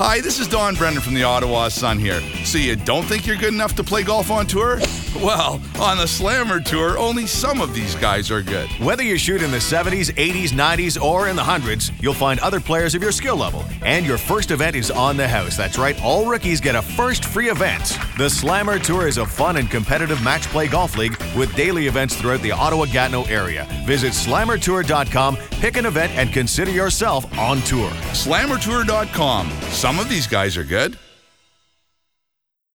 Hi, this is Don Brennan from the Ottawa Sun here. So you don't think you're good enough to play golf on tour? Well, on the Slammer Tour, only some of these guys are good. Whether you shoot in the 70s, 80s, 90s, or in the hundreds, you'll find other players of your skill level. And your first event is on the house. That's right, all rookies get a first free event. The Slammer Tour is a fun and competitive match play golf league with daily events throughout the Ottawa-Gatineau area. Visit slammertour.com, pick an event, and consider yourself on tour. Slammertour.com. Some of these guys are good.